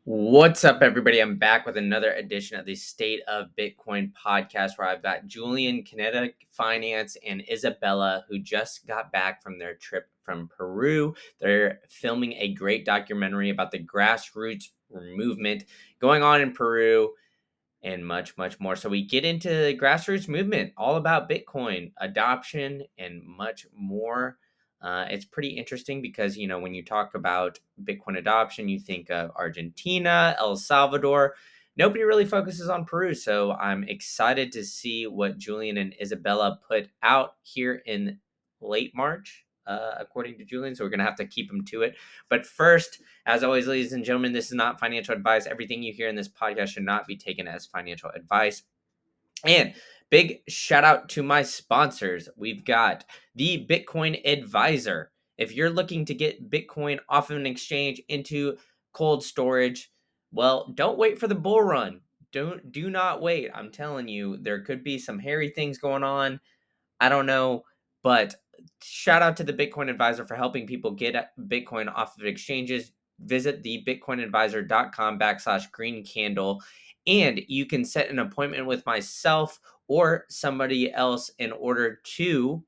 What's up, everybody? I'm back with another edition of the State of Bitcoin podcast where I've got Julian, Kinetic Finance, and Isabella, who just got back from their trip from Peru. They're filming a great documentary about the grassroots movement going on in Peru and much, much more. So we get into the grassroots movement, all about Bitcoin adoption and much more. It's pretty interesting because, when you talk about Bitcoin adoption, you think of Argentina, El Salvador. Nobody really focuses on Peru. So I'm excited to see what Julian and Isabella put out here in late March, according to Julian. So we're going to have to keep them to it. But first, as always, ladies and gentlemen, this is not financial advice. Everything you hear in this podcast should not be taken as financial advice. And big shout out to my sponsors. We've got the Bitcoin Advisor. If you're looking to get Bitcoin off of an exchange into cold storage, well, don't wait for the bull run. Do not wait. I'm telling you, there could be some hairy things going on. I don't know, but shout out to the Bitcoin Advisor for helping people get Bitcoin off of exchanges. Visit the bitcoinadvisor.com/green candle, and you can set an appointment with myself or somebody else in order to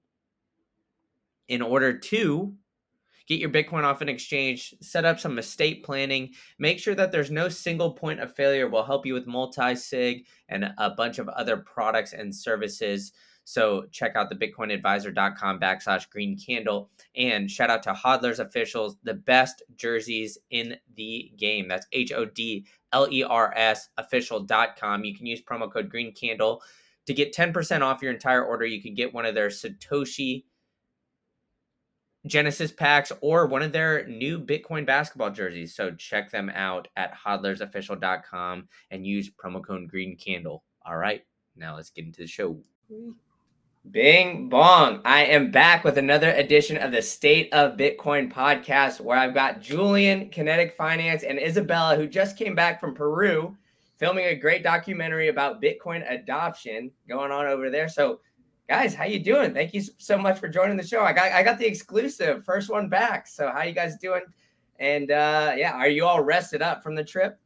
get your Bitcoin off an exchange, set up some estate planning, make sure that there's no single point of failure. We'll help you with multi-sig and a bunch of other products and services. So check out the bitcoinadvisor.com/green candle, and shout out to Hodlers Officials, the best jerseys in the game. That's HODLERS official.com. You can use promo code green candle to get 10% off your entire order. You can get one of their Satoshi Genesis packs or one of their new Bitcoin basketball jerseys. So check them out at hodlersofficial.com and use promo code green candle. All right, now let's get into the show. Bing bong. I am back with another edition of the State of Bitcoin podcast where I've got Julian, Kinetic Finance, and Isabella, who just came back from Peru, filming a great documentary about Bitcoin adoption going on over there. So guys, how you doing? Thank you so much for joining the show. I got the exclusive first one back. So how you guys doing? And are you all rested up from the trip?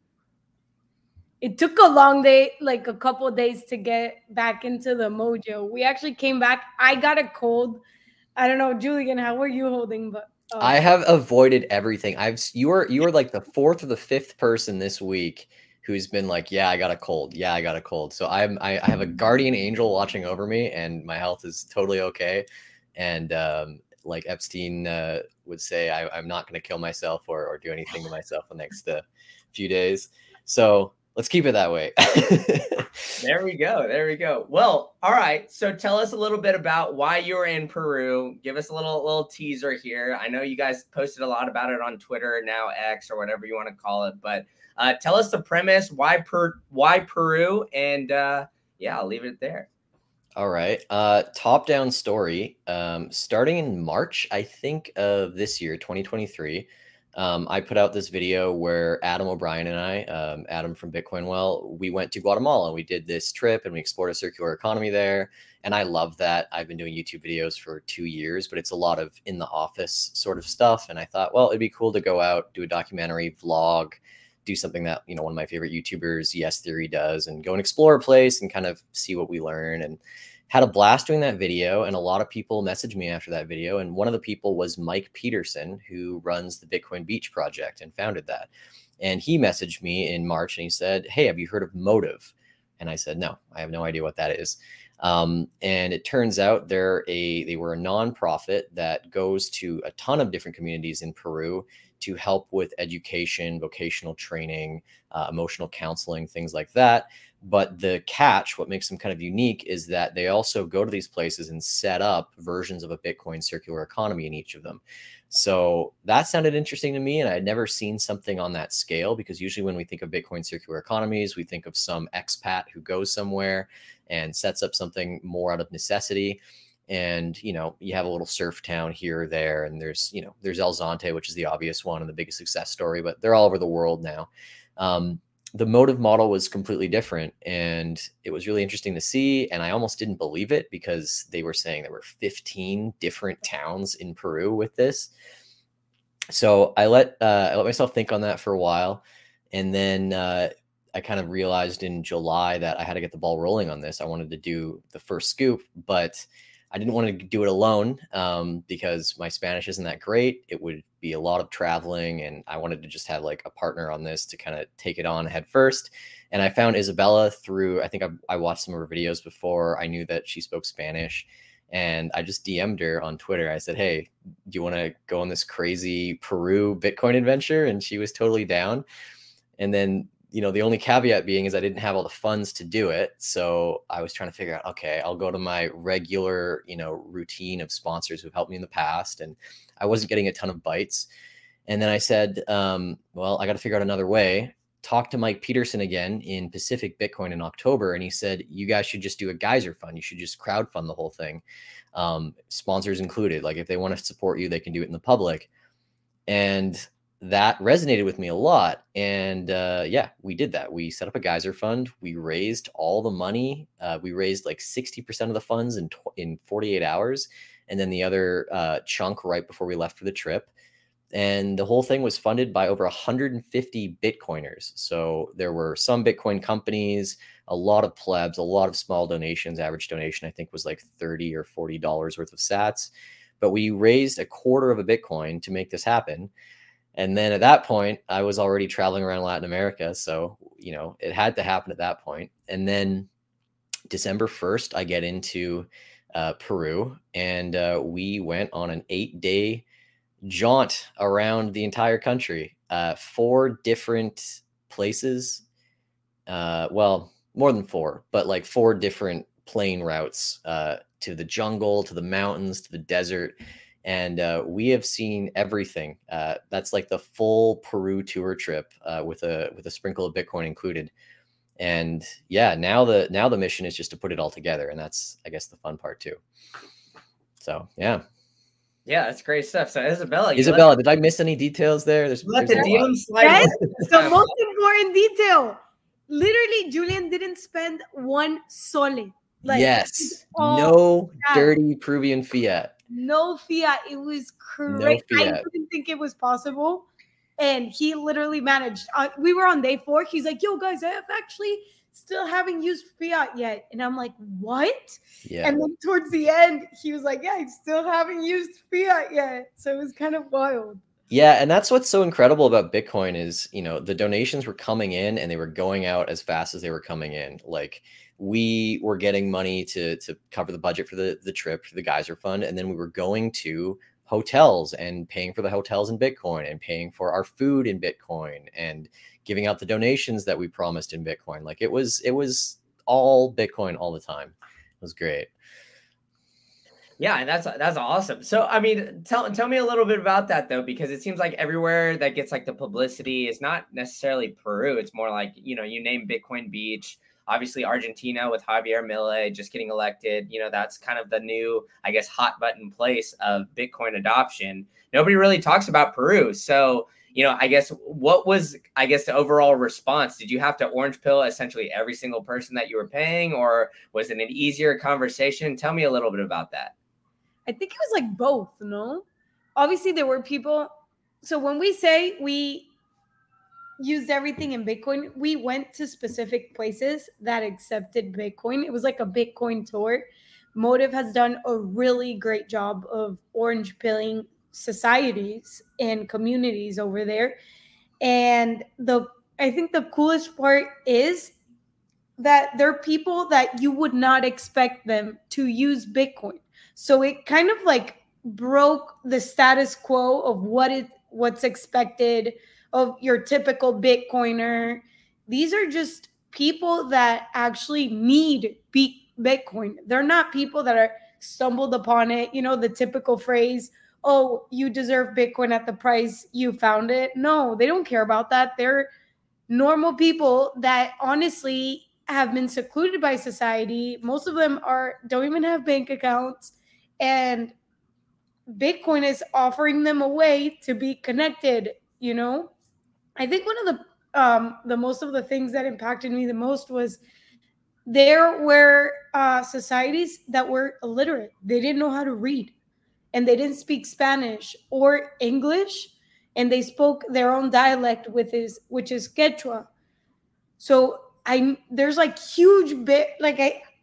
It took a long day, like a couple of days to get back into the mojo. We actually came back. I got a cold. I don't know, Julian, how were you holding? But I have avoided everything. You were like the fourth or the fifth person this week who's been like, yeah, I got a cold. Yeah, I got a cold. So I have a guardian angel watching over me, and my health is totally okay. And like Epstein would say, I'm not going to kill myself or do anything to myself the next few days. So let's keep it that way. There we go. Well, all right. So tell us a little bit about why you were in Peru. Give us a little teaser here. I know you guys posted a lot about it on Twitter, now X, or whatever you want to call it. But tell us the premise, why Peru, and I'll leave it there. All right. Top-down story. Starting in March, I think, of this year, 2023. I put out this video where Adam O'Brien and I, Adam from Bitcoin Well, we went to Guatemala and we did this trip and we explored a circular economy there. And I love that. I've been doing YouTube videos for 2 years, but it's a lot of in the office sort of stuff. And I thought, well, it'd be cool to go out, do a documentary, vlog, do something that, one of my favorite YouTubers, Yes Theory, does, and go and explore a place and kind of see what we learn. And had a blast doing that video, and a lot of people messaged me after that video. And one of the people was Mike Peterson, who runs the Bitcoin Beach project and founded that. And he messaged me in March and he said, hey, have you heard of Motive? And I said, no, I have no idea what that is. And it turns out they were a nonprofit that goes to a ton of different communities in Peru to help with education, vocational training, emotional counseling, things like that. But the catch, what makes them kind of unique, is that they also go to these places and set up versions of a Bitcoin circular economy in each of them. So that sounded interesting to me, and I had never seen something on that scale, because usually when we think of Bitcoin circular economies, we think of some expat who goes somewhere and sets up something more out of necessity. And, you have a little surf town here or there, and there's El Zonte, which is the obvious one and the biggest success story, but they're all over the world now. The Motive model was completely different, and it was really interesting to see. And I almost didn't believe it, because they were saying there were 15 different towns in Peru with this. So I let myself think on that for a while. And then I kind of realized in July that I had to get the ball rolling on this. I wanted to do the first scoop, but I didn't want to do it alone because my Spanish isn't that great. It would be a lot of traveling, and I wanted to just have like a partner on this to kind of take it on head first. And I found Isabella through, I think I watched some of her videos before. I knew that she spoke Spanish, and I just DM'd her on Twitter. I said, hey, do you want to go on this crazy Peru Bitcoin adventure? And she was totally down. And then, the only caveat being is I didn't have all the funds to do it. So I was trying to figure out, okay, I'll go to my regular, routine of sponsors who've helped me in the past. And I wasn't getting a ton of bites. And then I said, well, I got to figure out another way. Talked to Mike Peterson again in Pacific Bitcoin in October. And he said, you guys should just do a geyser fund. You should just crowdfund the whole thing. Sponsors included. Like if they want to support you, they can do it in the public. And that resonated with me a lot. And yeah, we did that. We set up a geyser fund. We raised all the money. We raised like 60% of the funds in 48 hours. And then the other chunk right before we left for the trip. And the whole thing was funded by over 150 Bitcoiners. So there were some Bitcoin companies, a lot of plebs, a lot of small donations. Average donation, I think, was like $30 or $40 worth of sats. But we raised a quarter of a Bitcoin to make this happen. And then at that point, I was already traveling around Latin America. So, it had to happen at that point. And then December 1st, I get into Peru, and we went on an 8-day jaunt around the entire country, 4 different places. Well, more than 4, but like 4 different plane routes to the jungle, to the mountains, to the desert. And we have seen everything. That's like the full Peru tour trip with a sprinkle of Bitcoin included. And yeah, now the mission is just to put it all together, and that's, I guess, the fun part too. So yeah, that's great stuff. So Isabella, did I miss any details there? There's let the DM slide. That's the most important detail. Literally, Julian didn't spend one sole. Yes, no dirty Peruvian fiat. No fiat. It was crazy. No I didn't think it was possible. And he literally managed. We were on day 4. He's like, yo, guys, I have actually still haven't used fiat yet. And I'm like, what? Yeah. And then towards the end, he was like, yeah, I still haven't used fiat yet. So it was kind of wild. Yeah. And that's what's so incredible about Bitcoin is, the donations were coming in and they were going out as fast as they were coming in. Like, we were getting money to cover the budget for the trip, for the geyser fund. And then we were going to hotels and paying for the hotels in Bitcoin and paying for our food in Bitcoin and giving out the donations that we promised in Bitcoin. Like it was all Bitcoin all the time. It was great. Yeah, and that's awesome. So, I mean, tell me a little bit about that though, because it seems like everywhere that gets like the publicity is not necessarily Peru. It's more like, you name Bitcoin Beach. Obviously, Argentina with Javier Milei just getting elected, that's kind of the new, I guess, hot button place of Bitcoin adoption. Nobody really talks about Peru. So, I guess what was, the overall response? Did you have to orange pill essentially every single person that you were paying, or was it an easier conversation? Tell me a little bit about that. I think it was like both, no? Obviously, there were people. So when we say we used everything in Bitcoin, we went to specific places that accepted Bitcoin. It was like a Bitcoin tour. Motive has done a really great job of orange pilling societies and communities over there. And I think the coolest part is that there are people that you would not expect them to use Bitcoin. So it kind of like broke the status quo of what's expected of your typical Bitcoiner. These are just people that actually need Bitcoin. They're not people that are stumbled upon it. The typical phrase, oh, you deserve Bitcoin at the price you found it. No, they don't care about that. They're normal people that honestly have been secluded by society. Most of them don't even have bank accounts. And Bitcoin is offering them a way to be connected, I think one of the most of the things that impacted me the most was there were societies that were illiterate. They didn't know how to read, and they didn't speak Spanish or English. and they spoke their own dialect which is Quechua. So there's like huge bit, like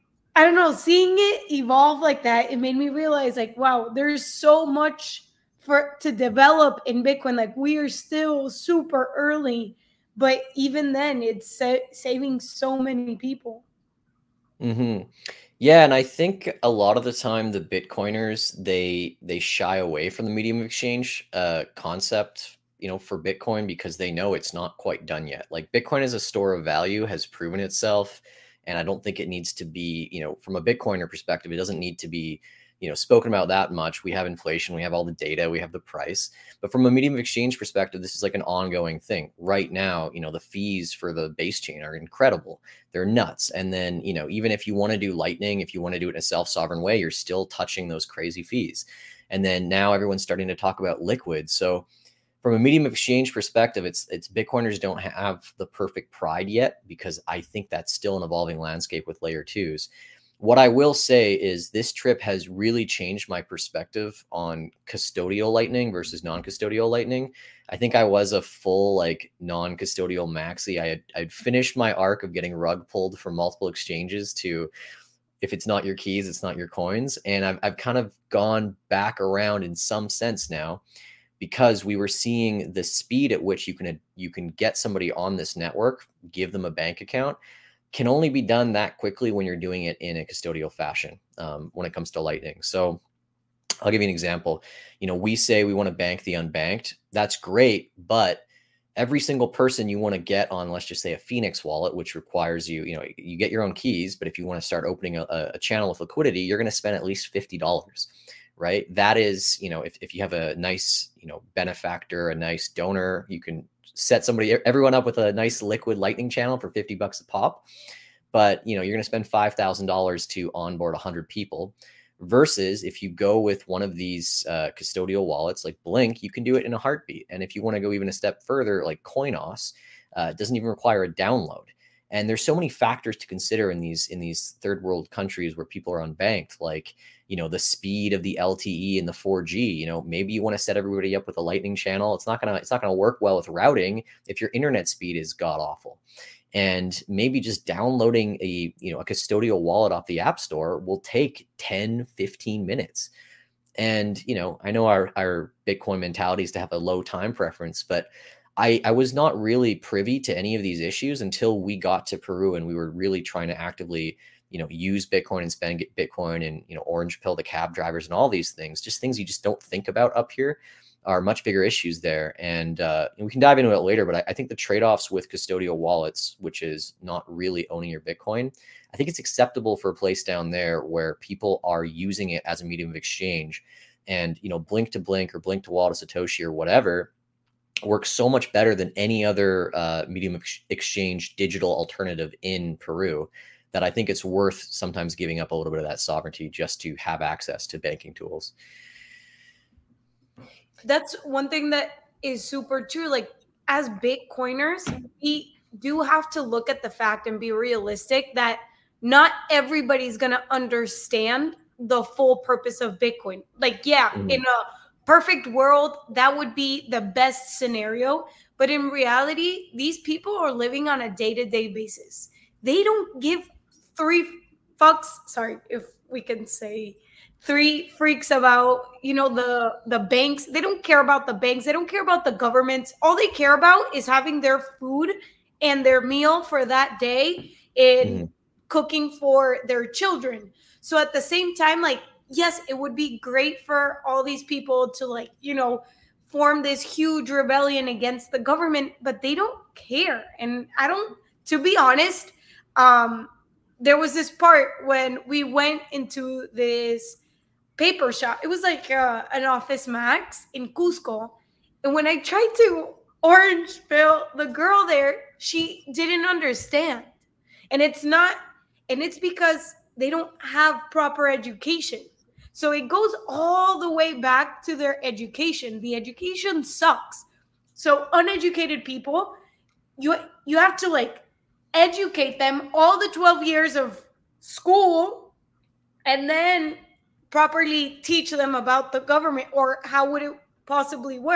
I don't know, seeing it evolve like that, it made me realize like, wow, there's so much to develop in Bitcoin. Like we are still super early, but even then it's saving so many people. Mm-hmm. Yeah, and I think a lot of the time the Bitcoiners they shy away from the medium of exchange concept, for Bitcoin because they know it's not quite done yet. Like Bitcoin as a store of value has proven itself, and I don't think it needs to be, from a Bitcoiner perspective, it doesn't need to be, spoken about that much. We have inflation, we have all the data, we have the price. But from a medium of exchange perspective, this is like an ongoing thing. Right now, the fees for the base chain are incredible. They're nuts. And then, even if you want to do Lightning, if you want to do it in a self-sovereign way, you're still touching those crazy fees. And then now everyone's starting to talk about Liquid. So from a medium of exchange perspective, it's Bitcoiners don't have the perfect pride yet, because I think that's still an evolving landscape with layer twos. What I will say is this trip has really changed my perspective on custodial Lightning versus non-custodial Lightning. I think I was a full like non-custodial maxi. I'd finished my arc of getting rug pulled from multiple exchanges to, if it's not your keys, it's not your coins. And I've kind of gone back around in some sense now, because we were seeing the speed at which you can get somebody on this network, give them a bank account, can only be done that quickly when you're doing it in a custodial fashion when it comes to Lightning. So I'll give you an example. We say we want to bank the unbanked. That's great, but every single person you want to get on, let's just say a Phoenix wallet, which requires you get your own keys, but if you want to start opening a channel with liquidity, you're going to spend at least $50, right? That is, if you have a nice, benefactor, a nice donor, you can set everyone up with a nice liquid Lightning channel for $50 a pop. But, you're going to spend $5,000 to onboard 100 people. Versus if you go with one of these custodial wallets like Blink, you can do it in a heartbeat. And if you want to go even a step further, like Coinos, it doesn't even require a download. And there's so many factors to consider in these third world countries where people are unbanked, like, the speed of the LTE and the 4G. Maybe you want to set everybody up with a Lightning channel. It's not gonna work well with routing if your internet speed is god awful. And maybe just downloading a custodial wallet off the App Store will take 10, 15 minutes. And, I know our Bitcoin mentality is to have a low time preference, but I was not really privy to any of these issues until we got to Peru and we were really trying to actively, use Bitcoin and spend Bitcoin and, orange pill the cab drivers and all these things, just things you just don't think about up here, are much bigger issues there. And we can dive into it later, but I think the trade-offs with custodial wallets, which is not really owning your Bitcoin, I think it's acceptable for a place down there where people are using it as a medium of exchange. And, Blink to Blink or Blink to Wallet of Satoshi or whatever works so much better than any other medium of exchange digital alternative in Peru, that I think it's worth sometimes giving up a little bit of that sovereignty just to have access to banking tools. That's one thing that is super true. Like as Bitcoiners, we do have to look at the fact and be realistic that not everybody's going to understand the full purpose of Bitcoin. Like, yeah, in a perfect world, that would be the best scenario. But in reality, these people are living on a day-to-day basis. They don't give three fucks. Sorry, if we can say three freaks about, the banks. They don't care about the banks. They don't care about the governments. All they care about is having their food and their meal for that day and cooking for their children. So at the same time, like, yes, it would be great for all these people to form this huge rebellion against the government, but they don't care. And to be honest, there was this part when we went into this paper shop. It was like an Office Max in Cusco. And when I tried to orange pill the girl there, she didn't understand. And it's because they don't have proper education. So it goes all the way back to their education. The education sucks. So uneducated people, you have to educate them all the 12 years of school and then properly teach them about the government or how would it possibly work.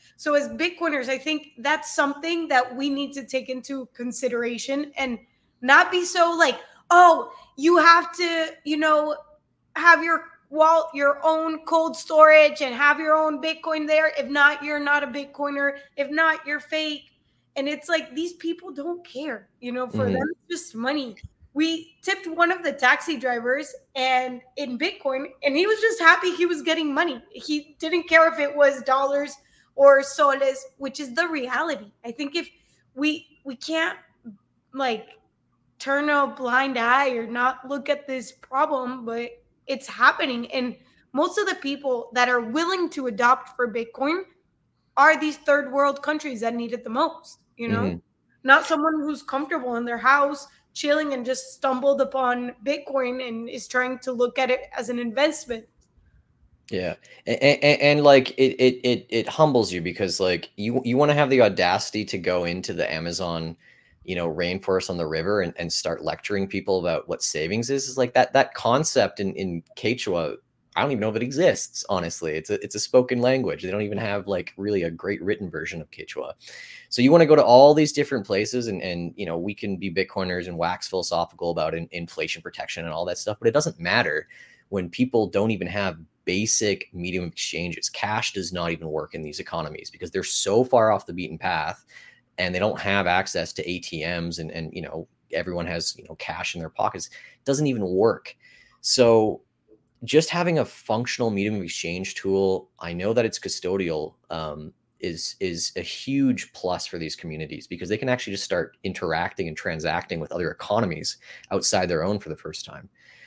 So as Bitcoiners, I think that's something that we need to take into consideration and not be so like, oh, you have to, have your own cold storage and have your own Bitcoin there. If not, you're not a Bitcoiner. If not, you're fake. And it's like these people don't care, for them it's just money. We tipped one of the taxi drivers and in Bitcoin, and he was just happy he was getting money. He didn't care if it was dollars or soles, which is the reality. I think if we can't like turn a blind eye or not look at this problem, but it's happening. And most of the people that are willing to adopt for Bitcoin are these third world countries that need it the most, not someone who's comfortable in their house chilling and just stumbled upon Bitcoin and is trying to look at it as an investment. Yeah. And like it humbles you because like you want to have the audacity to go into the Amazon, rainforest on the river and start lecturing people about what savings is like that concept in Quechua. I don't even know if it exists, honestly. It's a spoken language. They don't even have like really a great written version of Quechua. So you want to go to all these different places and we can be Bitcoiners and wax philosophical about inflation protection and all that stuff, but it doesn't matter when people don't even have basic medium of exchanges. Cash does not even work in these economies because they're so far off the beaten path and they don't have access to ATMs and everyone has, cash in their pockets. It doesn't even work. So just having a functional medium of exchange tool, I know that it's custodial, is a huge plus for these communities because they can actually just start interacting and transacting with other economies outside their own for the first time.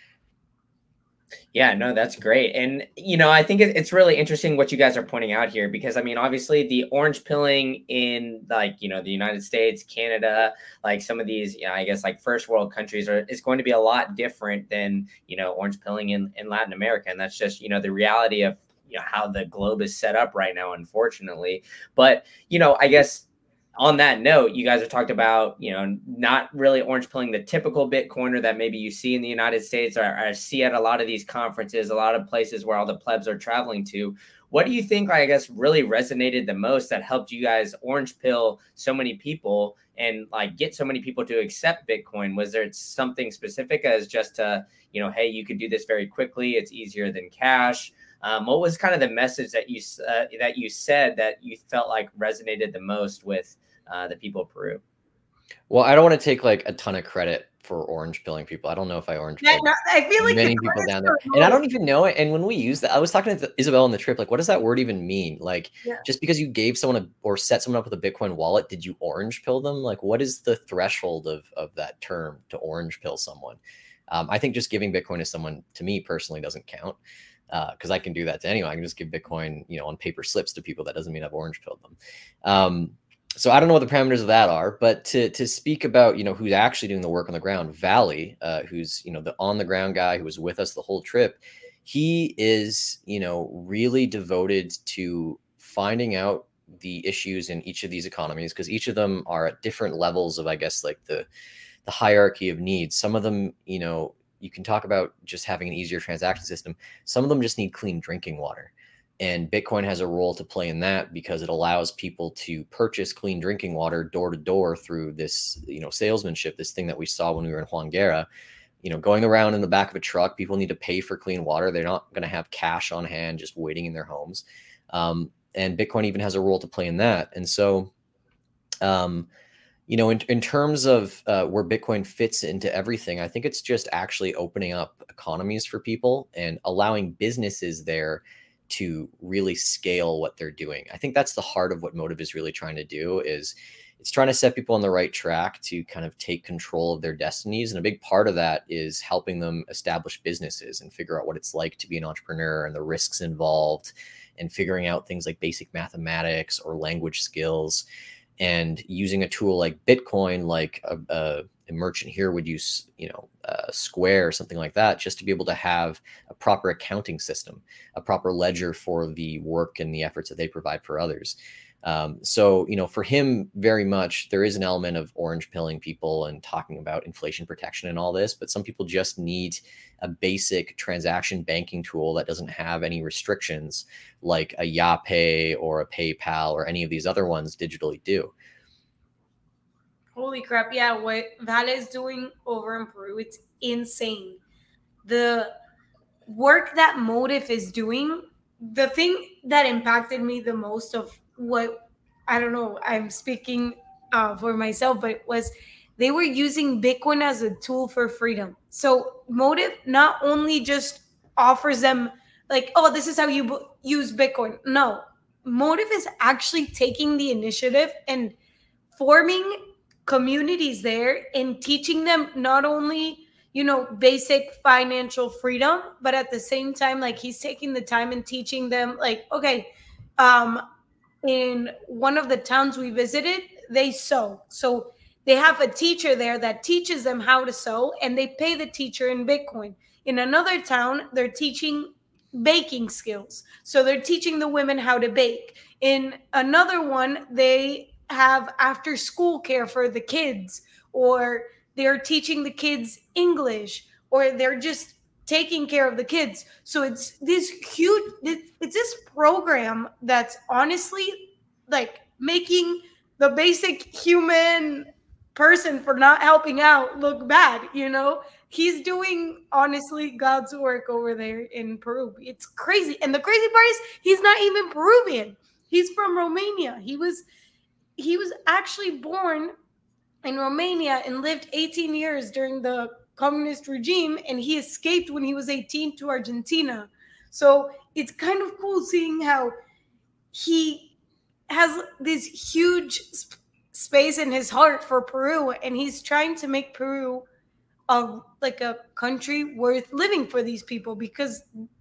Yeah, no, that's great. And, I think it's really interesting what you guys are pointing out here, because, obviously the orange pilling in like, the United States, Canada, like some of these, I guess like first world countries is going to be a lot different than, orange pilling in Latin America. And that's just, the reality of, how the globe is set up right now, unfortunately. But, I guess on that note, you guys have talked about, not really orange pilling the typical Bitcoiner that maybe you see in the United States or see at a lot of these conferences, a lot of places where all the plebs are traveling to. What do you think, I guess, really resonated the most that helped you guys orange pill so many people and like get so many people to accept Bitcoin? Was there something specific as just to, hey, you could do this very quickly. It's easier than cash. What was kind of the message that you said that you felt like resonated the most with the people of Peru? Well, I don't want to take like a ton of credit for orange pilling people. I don't know if I orange pilled I feel like many people down there, and I don't even know it. And when we use that, I was talking to Isabel on the trip, like, what does that word even mean? Like, just because you gave someone or set someone up with a Bitcoin wallet, did you orange pill them? Like, what is the threshold of that term to orange pill someone? I think just giving Bitcoin to someone, to me personally, doesn't count. Because I can do that to anyone. I can just give Bitcoin, on paper slips to people. That doesn't mean I've orange pilled them. So I don't know what the parameters of that are, but to speak about, who's actually doing the work on the ground, Valley, who's, the on the ground guy who was with us the whole trip, he is, really devoted to finding out the issues in each of these economies, because each of them are at different levels of, I guess, like the hierarchy of needs. Some of them, you can talk about just having an easier transaction system. Some of them just need clean drinking water. And Bitcoin has a role to play in that because it allows people to purchase clean drinking water door to door through this, salesmanship, this thing that we saw when we were in Huanguera, going around in the back of a truck. People need to pay for clean water. They're not going to have cash on hand just waiting in their homes. And Bitcoin even has a role to play in that. And so, in terms of where Bitcoin fits into everything, I think it's just actually opening up economies for people and allowing businesses there to really scale what they're doing. I think that's the heart of what Motiv is really trying to do. Is it's trying to set people on the right track to kind of take control of their destinies. And a big part of that is helping them establish businesses and figure out what it's like to be an entrepreneur and the risks involved, and figuring out things like basic mathematics or language skills, and using a tool like Bitcoin, like a merchant here would use, Square or something like that, just to be able to have a proper accounting system, a proper ledger for the work and the efforts that they provide for others. So, for him, very much there is an element of orange pilling people and talking about inflation protection and all this, but some people just need a basic transaction banking tool that doesn't have any restrictions like a Yapay or a PayPal or any of these other ones digitally do. Holy crap. Yeah, what Vale is doing over in Peru, it's insane. The work that Motive is doing, the thing that impacted me the most of what, I don't know, I'm speaking for myself, but it was they were using Bitcoin as a tool for freedom. So Motive not only just offers them like, oh, this is how you use Bitcoin. No, Motive is actually taking the initiative and forming communities there and teaching them not only basic financial freedom, but at the same time, like he's taking the time and teaching them like, okay, in one of the towns we visited, they sew. So they have a teacher there that teaches them how to sew, and they pay the teacher in Bitcoin. In another town, they're teaching baking skills. So they're teaching the women how to bake. In another one, they have after school care for the kids, or they're teaching the kids English, or they're just taking care of the kids. So it's this huge, it's this program that's honestly like making the basic human person for not helping out look bad. He's doing honestly God's work over there in Peru. It's crazy. And the crazy part is he's not even Peruvian. He's from Romania. He was actually born in Romania and lived 18 years during the communist regime, and he escaped when he was 18 to Argentina. So it's kind of cool seeing how he has this huge space in his heart for Peru, and he's trying to make Peru a country worth living for these people, because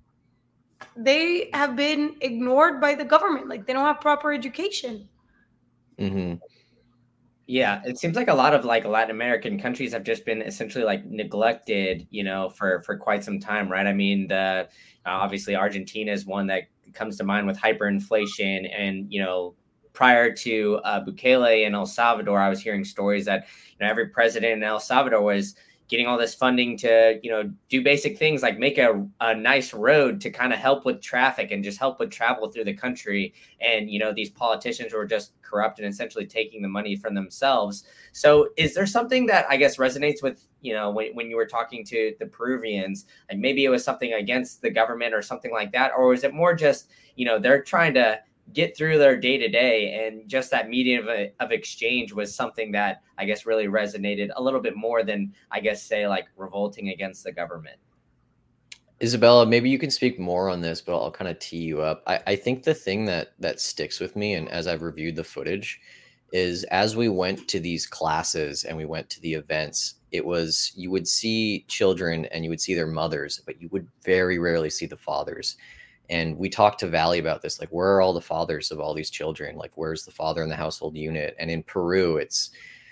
they have been ignored by the government. Like, they don't have proper education. Mm-hmm. Yeah, it seems like a lot of like Latin American countries have just been essentially like neglected, for quite some time, right? I mean, obviously Argentina is one that comes to mind with hyperinflation, and prior to Bukele in El Salvador, I was hearing stories that every president in El Salvador was getting all this funding to do basic things like make a nice road to kind of help with traffic and just help with travel through the country. And these politicians were just corrupt and essentially taking the money from themselves. So is there something that I guess resonates with when you were talking to the Peruvians, like maybe it was something against the government or something like that, or was it more just they're trying to get through their day-to-day, and just that medium of exchange was something that I guess really resonated a little bit more than I guess say like revolting against the government? Isabella, maybe you can speak more on this, but I'll kind of tee you up. I think the thing that sticks with me, and as I've reviewed the footage, is as we went to these classes and we went to the events, you would see children and you would see their mothers, but you would very rarely see the fathers. And we talked to Valley about this, like, where are all the fathers of all these children? Like, where's the father in the household unit? And in Peru, it's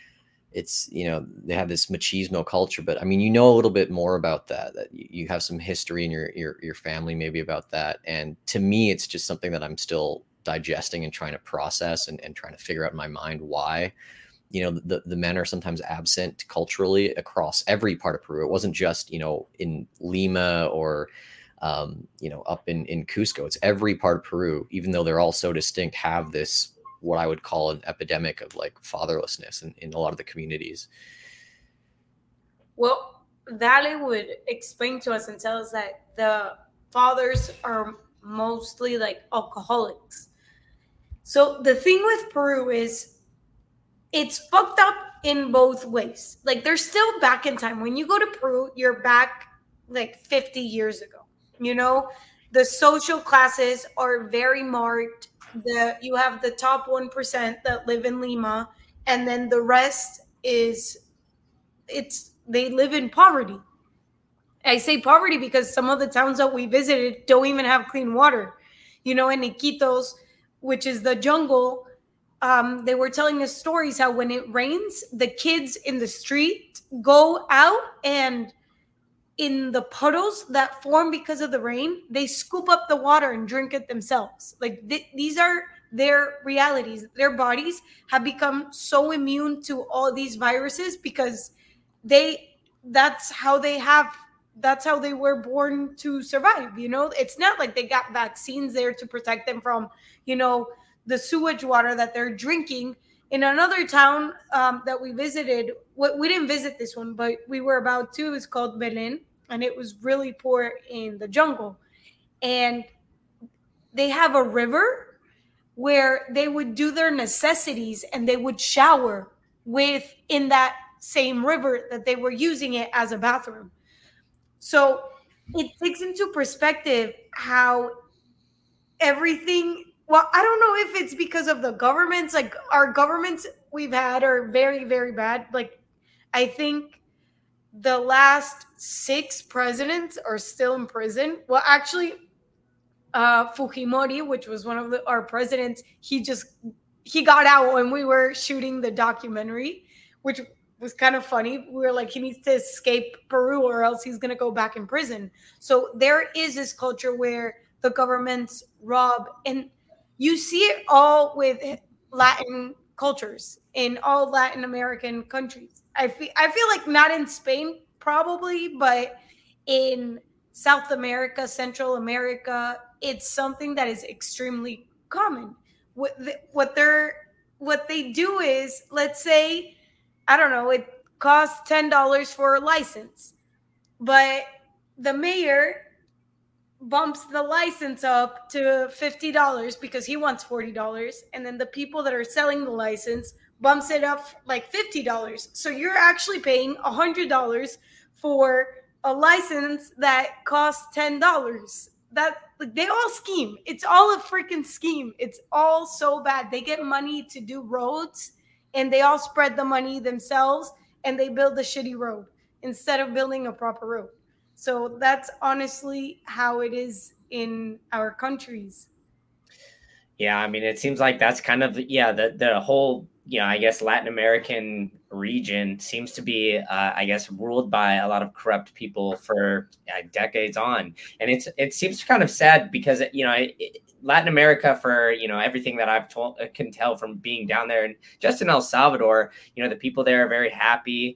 they have this machismo culture, but I mean, a little bit more about that you have some history in your family maybe about that. And to me, it's just something that I'm still digesting and trying to process and trying to figure out in my mind why, the men are sometimes absent culturally across every part of Peru. It wasn't just, in Lima or up in Cusco. It's every part of Peru, even though they're all so distinct, have this, what I would call an epidemic of like fatherlessness in a lot of the communities. Well, Dale would explain to us and tell us that the fathers are mostly like alcoholics. So the thing with Peru is it's fucked up in both ways. Like, they're still back in time. When you go to Peru, you're back like 50 years ago. The social classes are very marked. You have the top 1% that live in Lima, and then the rest they live in poverty. I say poverty because some of the towns that we visited don't even have clean water. In Iquitos, which is the jungle, they were telling us stories how when it rains, the kids in the street go out, and in the puddles that form because of the rain, they scoop up the water and drink it themselves. Like, these are their realities. Their bodies have become so immune to all these viruses because they that's how they have that's how they were born to survive. It's not like they got vaccines there to protect them from the sewage water that they're drinking. In another town that we visited, we didn't visit this one, but we were about to. It's called Belen, and it was really poor in the jungle. And they have a river where they would do their necessities and they would shower in that same river that they were using it as a bathroom. So it takes into perspective how everything, well, I don't know if it's because of the governments, like our governments we've had are very, very bad. Like, I think the last 6 presidents are still in prison. Well, actually, Fujimori, which was one of our presidents, he got out when we were shooting the documentary, which was kind of funny. We were like, he needs to escape Peru or else he's going to go back in prison. So there is this culture where the governments rob, and you see it all with Latin cultures in all Latin American countries. I feel like not in Spain probably, but in South America, Central America, it's something that is extremely common. What they do is, let's say, I don't know, it costs $10 for a license, but the mayor bumps the license up to $50 because he wants $40, and then the people that are selling the license bumps it up like $50. So you're actually paying $100 for a license that costs $10. That, like, they all scheme. It's all a freaking scheme. It's all so bad. They get money to do roads, and they all spread the money themselves, and they build a shitty road instead of building a proper road. So that's honestly how it is in our countries. Yeah, I mean, it seems like that's kind of the whole, I guess Latin American region seems to be I guess ruled by a lot of corrupt people for decades on, and it seems kind of sad because Latin America, for everything that can tell from being down there, and just in El Salvador, the people there are very happy.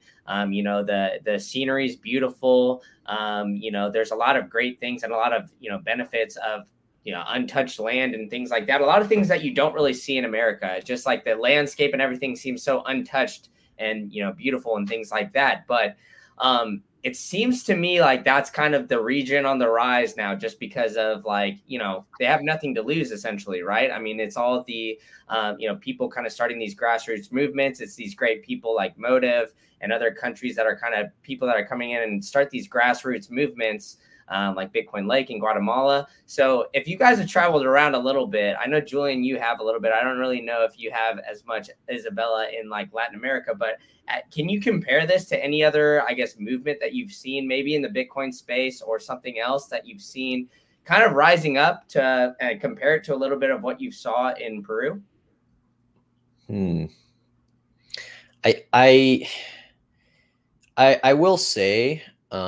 The scenery is beautiful. There's a lot of great things and a lot of benefits of untouched land and things like that. A lot of things that you don't really see in America. Just like the landscape and everything seems so untouched and beautiful and things like that. But it seems to me like that's kind of the region on the rise now, just because of they have nothing to lose essentially, right? I mean, it's all the people kind of starting these grassroots movements. It's these great people like Motive and other countries that are kind of people that are coming in and start these grassroots movements. Like Bitcoin Lake in Guatemala. So if you guys have traveled around a little bit, I know Julian, you have a little bit. I don't really know if you have as much, Isabella, in like Latin America, but can you compare this to any other, I guess, movement that you've seen maybe in the Bitcoin space or something else that you've seen kind of rising up to compare it to a little bit of what you saw in Peru? I will say,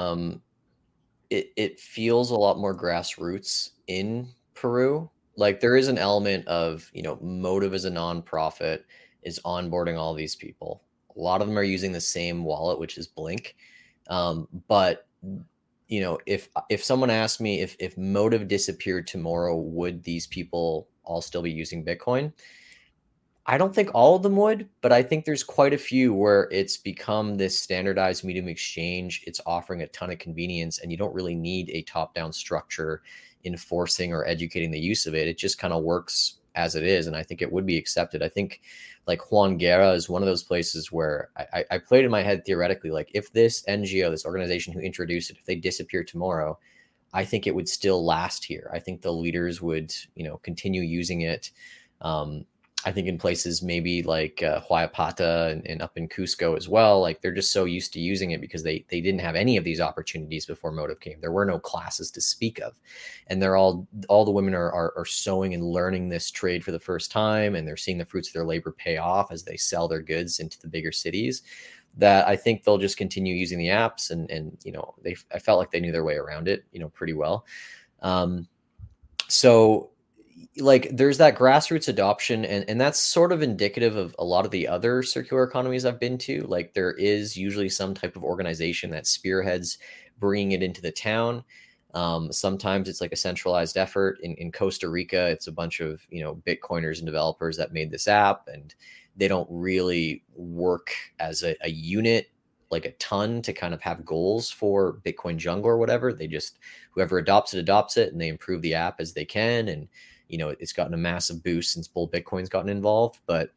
it feels a lot more grassroots in Peru. Like there is an element of, Motive as a nonprofit is onboarding all these people. A lot of them are using the same wallet, which is Blink. But if someone asked me if Motive disappeared tomorrow, would these people all still be using Bitcoin? I don't think all of them would, but I think there's quite a few where it's become this standardized medium exchange. It's offering a ton of convenience, and you don't really need a top-down structure enforcing or educating the use of it. It just kind of works as it is, and I think it would be accepted. I think like Juan Guerra is one of those places where I played in my head theoretically, like if this NGO, this organization who introduced it, if they disappear tomorrow, I think it would still last here. I think the leaders would, continue using it. I think in places maybe like Huayapata and up in Cusco as well, like they're just so used to using it because they didn't have any of these opportunities before Motive came. There were no classes to speak of, and they're all the women are sewing and learning this trade for the first time, and they're seeing the fruits of their labor pay off as they sell their goods into the bigger cities. That I think they'll just continue using the apps, and I felt like they knew their way around it, pretty well. So like there's that grassroots adoption, and that's sort of indicative of a lot of the other circular economies I've been to. Like there is usually some type of organization that spearheads bringing it into the town. Sometimes it's like a centralized effort. In Costa Rica, it's a bunch of Bitcoiners and developers that made this app, and they don't really work as a unit, like a ton, to kind of have goals for Bitcoin jungle or whatever. They just, whoever adopts it, and they improve the app as they can. And it's gotten a massive boost since Bull Bitcoin's gotten involved. But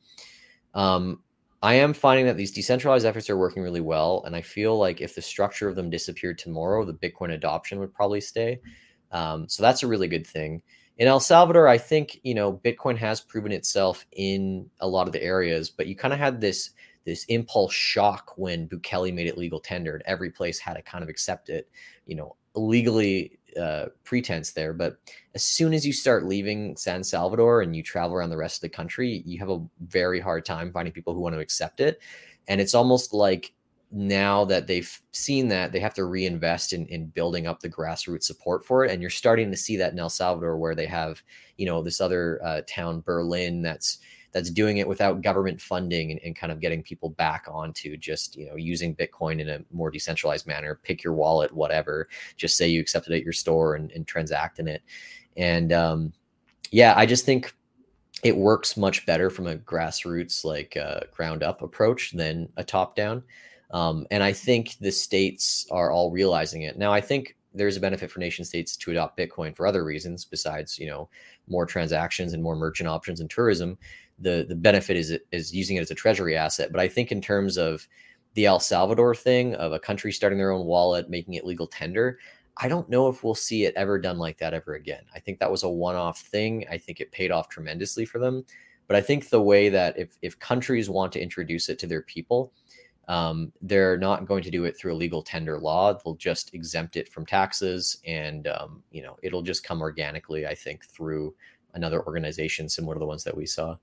I am finding that these decentralized efforts are working really well. And I feel like if the structure of them disappeared tomorrow, the Bitcoin adoption would probably stay. So that's a really good thing. In El Salvador, I think, Bitcoin has proven itself in a lot of the areas, but you kind of had this impulse shock when Bukele made it legal tender, and every place had to kind of accept it, legally, pretense there. But as soon as you start leaving San Salvador and you travel around the rest of the country, you have a very hard time finding people who want to accept it. And it's almost like now that they've seen that, they have to reinvest in building up the grassroots support for it. And you're starting to see that in El Salvador, where they have, this other town, Berlin, that's doing it without government funding, and kind of getting people back onto just, using Bitcoin in a more decentralized manner. Pick your wallet, whatever, just say you accept it at your store and transact in it. And yeah, I just think it works much better from a grassroots, like ground up approach than a top down. And I think the states are all realizing it. Now, I think there's a benefit for nation states to adopt Bitcoin for other reasons besides, more transactions and more merchant options and tourism. The benefit is using it as a treasury asset. But I think in terms of the El Salvador thing, of a country starting their own wallet, making it legal tender, I don't know if we'll see it ever done like that ever again. I think that was a one-off thing. I think it paid off tremendously for them. But I think the way that if countries want to introduce it to their people, they're not going to do it through a legal tender law. They'll just exempt it from taxes, and it'll just come organically, I think, through another organization similar to the ones that we saw.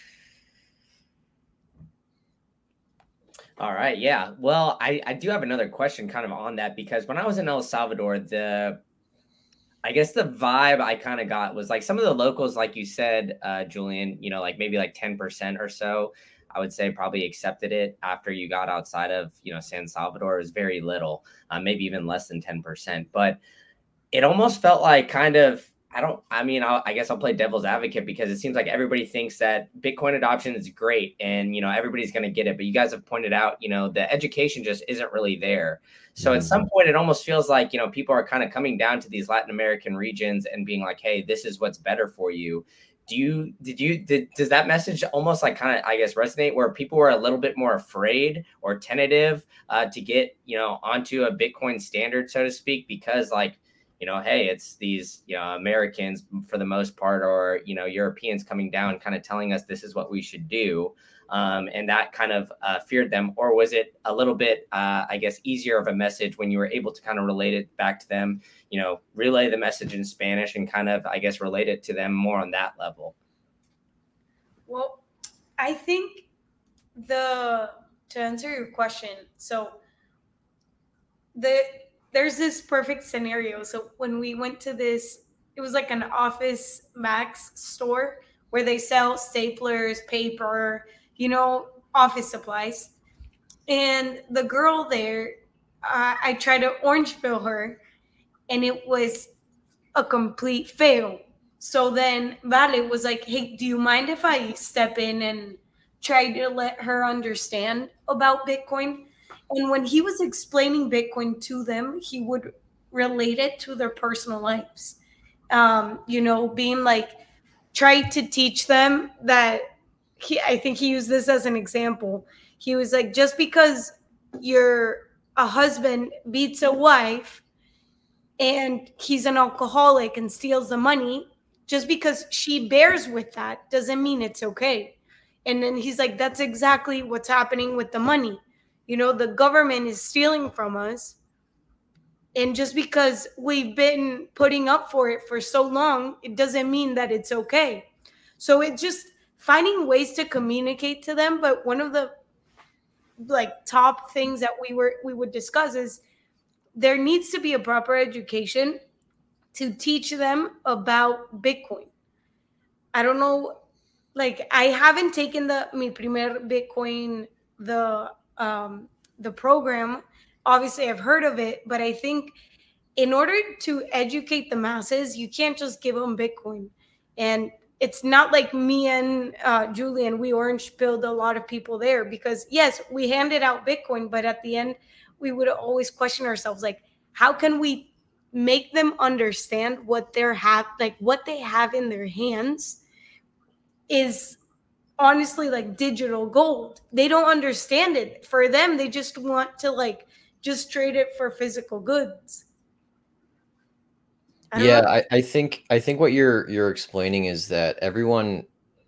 All right. Yeah. Well, I do have another question kind of on that, because when I was in El Salvador, I guess the vibe I kind of got was like some of the locals, like you said, Julian, like maybe like 10% or so, I would say probably accepted it. After you got outside of, San Salvador, it was very little, maybe even less than 10%. But it almost felt like kind of, I guess I'll play devil's advocate, because it seems like everybody thinks that Bitcoin adoption is great and, everybody's going to get it. But you guys have pointed out, the education just isn't really there. So at some point, it almost feels like, people are kind of coming down to these Latin American regions and being like, hey, this is what's better for you. Does that message almost like kind of, I guess, resonate, where people were a little bit more afraid or tentative to get, onto a Bitcoin standard, so to speak, because like, hey, it's these, Americans for the most part, or, Europeans coming down kind of telling us this is what we should do. And that kind of feared them? Or was it a little bit, I guess, easier of a message when you were able to kind of relate it back to them, relay the message in Spanish and kind of, I guess, relate it to them more on that level? Well, I think to answer your question, so there's this perfect scenario. So when we went to this, it was like an Office Max store where they sell staplers, paper, office supplies. And the girl there, I tried to orange pill her, and it was a complete fail. So then Vale was like, hey, do you mind if I step in and try to let her understand about Bitcoin? And when he was explaining Bitcoin to them, he would relate it to their personal lives. Being like, try to teach them that I think he used this as an example. He was like, just because a husband beats a wife and he's an alcoholic and steals the money, just because she bears with that doesn't mean it's okay. And then he's like, that's exactly what's happening with the money. The government is stealing from us. And just because we've been putting up for it for so long, it doesn't mean that it's okay. So it's just finding ways to communicate to them. But one of the top things that we would discuss is there needs to be a proper education to teach them about Bitcoin. I don't know, like I haven't taken the Mi Primer Bitcoin, the program. Obviously I've heard of it, but I think in order to educate the masses, you can't just give them Bitcoin. And it's not like me and Julian, we orange pilled a lot of people there, because yes, we handed out Bitcoin, but at the end, we would always question ourselves, like, how can we make them understand what what they have in their hands is honestly like digital gold. They don't understand it. For them, they just want to like just trade it for physical goods. I think what you're explaining is that everyone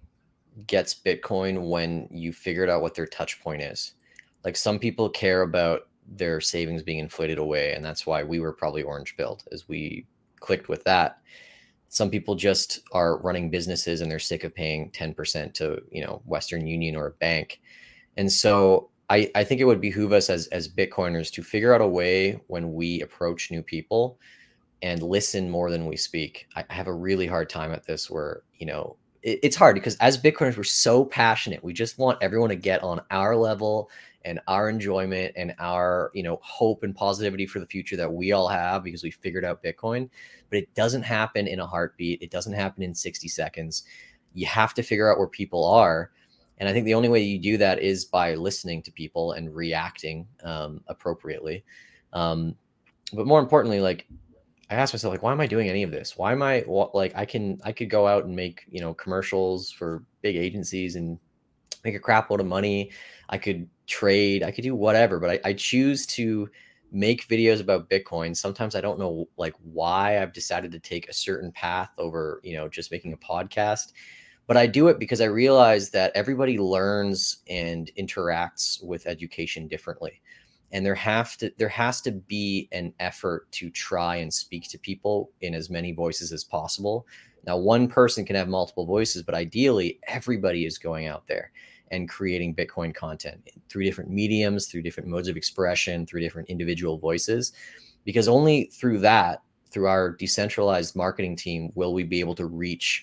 gets Bitcoin when you figured out what their touch point is. Like some people care about their savings being inflated away, and that's why we were probably orange pilled as we clicked with that. Some people just are running businesses and they're sick of paying 10% to, Western Union or a bank. And so I think it would behoove us as Bitcoiners to figure out a way when we approach new people and listen more than we speak. I have a really hard time at this where, it's hard because as Bitcoiners, we're so passionate. We just want everyone to get on our level and our enjoyment and our, hope and positivity for the future that we all have because we figured out Bitcoin. But it doesn't happen in a heartbeat. It doesn't happen in 60 seconds. You have to figure out where people are. And I think the only way you do that is by listening to people and reacting appropriately. But more importantly, like, I asked myself, like, why am I doing any of this? Why am I like, I could go out and make, commercials for big agencies and make a crap load of money. I could trade, I could do whatever, but I choose to make videos about Bitcoin. Sometimes I don't know like why I've decided to take a certain path over, just making a podcast, but I do it because I realize that everybody learns and interacts with education differently. And there has to be an effort to try and speak to people in as many voices as possible. Now, one person can have multiple voices, but ideally everybody is going out there and creating Bitcoin content through different mediums, through different modes of expression, through different individual voices, because only through that, through our decentralized marketing team, will we be able to reach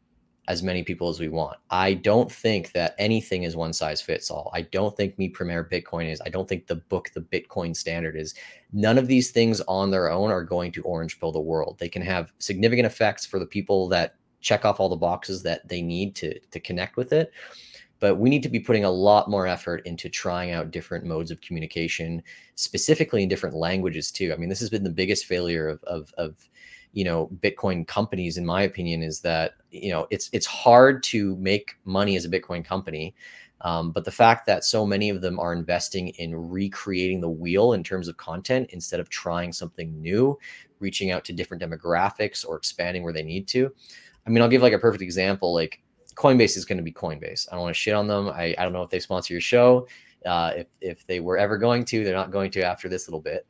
as many people as we want. I don't think that anything is one size fits all. I don't think Mi Primer Bitcoin is. I don't think the book, The Bitcoin Standard, is. None of these things on their own are going to orange pill the world. They can have significant effects for the people that check off all the boxes that they need to connect with it. But we need to be putting a lot more effort into trying out different modes of communication, specifically in different languages too. I mean, this has been the biggest failure of Bitcoin companies, in my opinion, is that, it's hard to make money as a Bitcoin company. But the fact that so many of them are investing in recreating the wheel in terms of content instead of trying something new, reaching out to different demographics or expanding where they need to. I mean, I'll give like a perfect example. Like Coinbase is going to be Coinbase. I don't want to shit on them. I don't know if they sponsor your show. If they were ever going to, they're not going to after this little bit.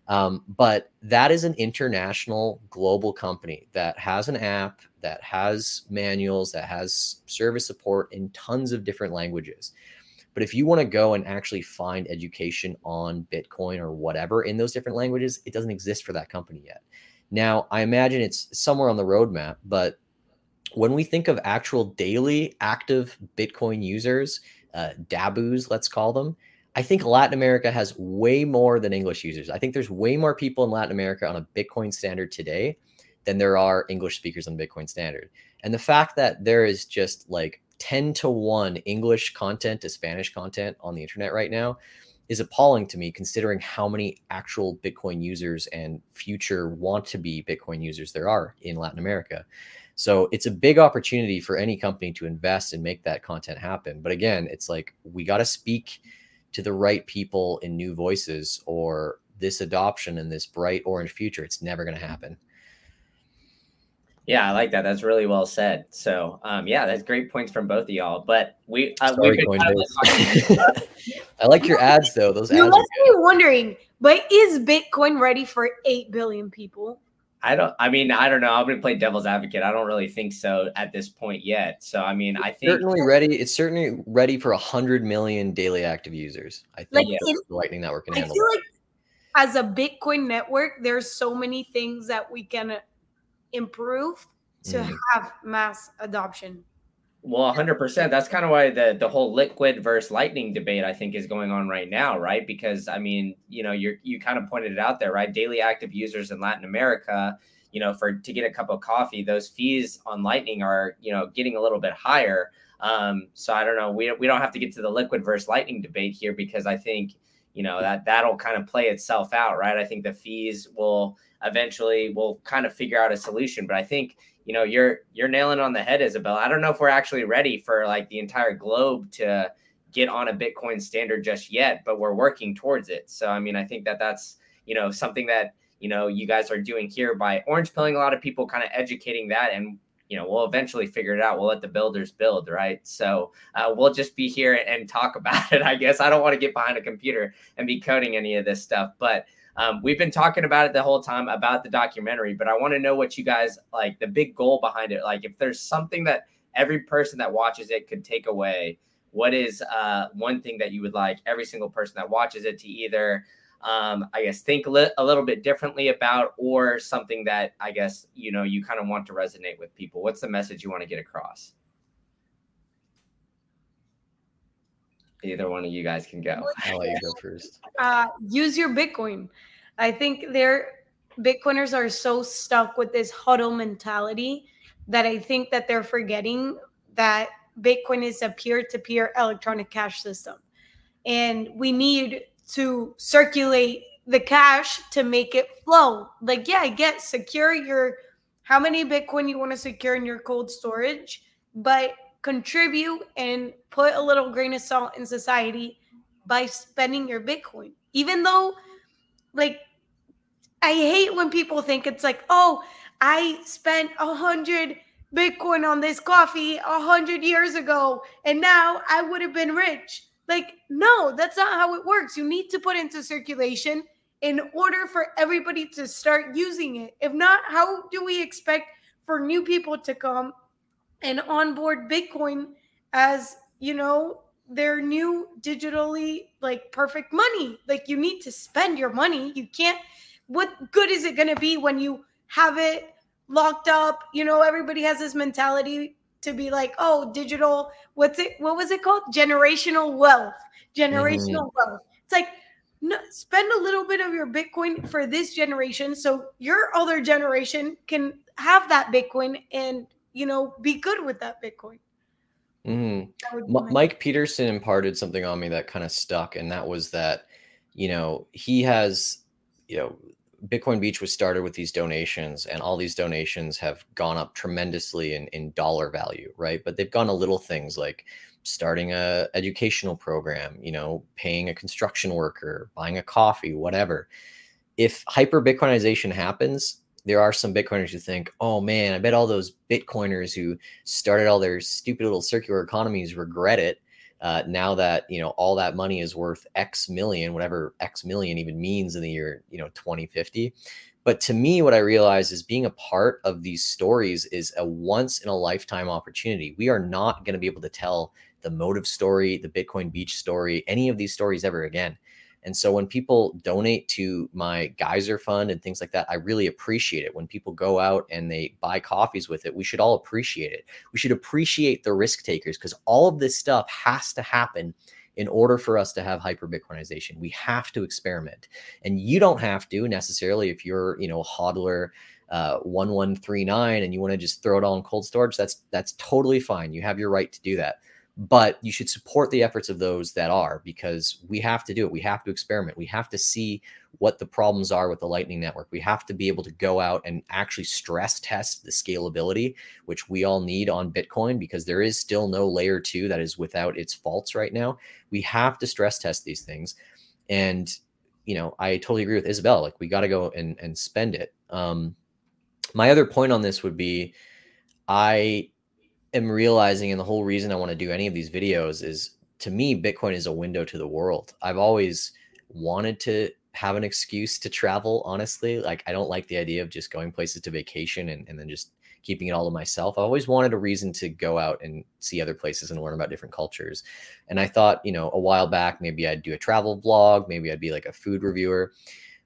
But that is an international global company that has an app, that has manuals, that has service support in tons of different languages. But if you want to go and actually find education on Bitcoin or whatever in those different languages, it doesn't exist for that company yet. Now, I imagine it's somewhere on the roadmap, but when we think of actual daily active Bitcoin users, DABUs, let's call them, I think Latin America has way more than English users. I think there's way more people in Latin America on a Bitcoin Standard today than there are English speakers on Bitcoin Standard. And the fact that there is just like 10-to-1 English content to Spanish content on the internet right now is appalling to me, considering how many actual Bitcoin users and future want to be Bitcoin users there are in Latin America. So it's a big opportunity for any company to invest and make that content happen. But again, it's like, we got to speak to the right people in new voices, or this adoption and this bright orange future, it's never going to happen. Yeah, I like that. That's really well said. So, yeah, that's great points from both of y'all. But we've been I like your ads though. Those you ads must be wondering, but is Bitcoin ready for 8 billion people? I don't know. I'm going to play devil's advocate. I don't really think so at this point yet. So, I mean, I think it's certainly ready for 100 million daily active users. I think the Lightning Network can handle. I feel like as a Bitcoin network, there's so many things that we can improve. to have mass adoption. Well, 100%. That's kind of why the whole liquid versus lightning debate, I think, is going on right now, right? Because I mean, you kind of pointed it out there, right? Daily active users in Latin America, to get a cup of coffee, those fees on Lightning are, getting a little bit higher. So I don't know. We don't have to get to the liquid versus lightning debate here, because I think, that'll kind of play itself out, right? I think the fees will kind of figure out a solution, but I think, you're nailing on the head, Isabel. I don't know if we're actually ready for like the entire globe to get on a Bitcoin standard just yet, but we're working towards it. So, I mean, I think that's, something that, you guys are doing here by orange pilling a lot of people, kind of educating that, and we'll eventually figure it out. We'll let the builders build, right? So we'll just be here and talk about it, I guess. I don't want to get behind a computer and be coding any of this stuff, but we've been talking about it the whole time, about the documentary, but I want to know what you guys, like, the big goal behind it. Like, if there's something that every person that watches it could take away, what is one thing that you would like every single person that watches it to either I guess think a little bit differently about, or something that I guess, you kind of want to resonate with people? What's the message you want to get across? Either one of you guys can go. I'll let you go first. Use your Bitcoin. I think Bitcoiners are so stuck with this huddle mentality that I think that they're forgetting that Bitcoin is a peer-to-peer electronic cash system. And we need to circulate the cash to make it flow. Like, yeah, I get secure how many Bitcoin you want to secure in your cold storage, but contribute and put a little grain of salt in society by spending your Bitcoin. Even though, like, I hate when people think it's like, oh, I spent 100 Bitcoin on this coffee 100 years ago, and now I would have been rich. Like, no, that's not how it works. You need to put into circulation in order for everybody to start using it. If not, how do we expect for new people to come and onboard Bitcoin as, their new digitally, like, perfect money? Like, you need to spend your money. You can't, what good is it going to be when you have it locked up? Everybody has this mentality to be like, oh, digital, what was it called? Generational wealth. Wealth. It's like, no, spend a little bit of your Bitcoin for this generation so your other generation can have that Bitcoin and, be good with that Bitcoin. Mike Peterson imparted something on me that kind of stuck, and that was that, he has, Bitcoin Beach was started with these donations, and all these donations have gone up tremendously in dollar value, right? But they've gone to little things like starting a educational program, paying a construction worker, buying a coffee, whatever. If hyper Bitcoinization happens, there are some Bitcoiners who think, oh man, I bet all those Bitcoiners who started all their stupid little circular economies regret it. Now that, all that money is worth X million, whatever X million even means in the year, 2050. But to me, what I realize is being a part of these stories is a once in a lifetime opportunity. We are not going to be able to tell the Motive story, the Bitcoin Beach story, any of these stories ever again. And so when people donate to my Geyser fund and things like that, I really appreciate it. When people go out and they buy coffees with it, we should all appreciate it. We should appreciate the risk takers, because all of this stuff has to happen in order for us to have hyper Bitcoinization. We have to experiment. And you don't have to necessarily, if you're, hodler 1139 and you want to just throw it all in cold storage, that's totally fine. You have your right to do that. But you should support the efforts of those that are, because we have to do it. We have to experiment. We have to see what the problems are with the Lightning Network. We have to be able to go out and actually stress test the scalability, which we all need on Bitcoin, because there is still no layer 2 that is without its faults right now. We have to stress test these things. And, I totally agree with Isabel. Like, we got to go and spend it. My other point on this would be, I am realizing, and the whole reason I want to do any of these videos is, to me, Bitcoin is a window to the world. I've always wanted to have an excuse to travel, honestly. Like, I don't like the idea of just going places to vacation and then just keeping it all to myself. I always wanted a reason to go out and see other places and learn about different cultures. And I thought, a while back, maybe I'd do a travel vlog, maybe I'd be like a food reviewer.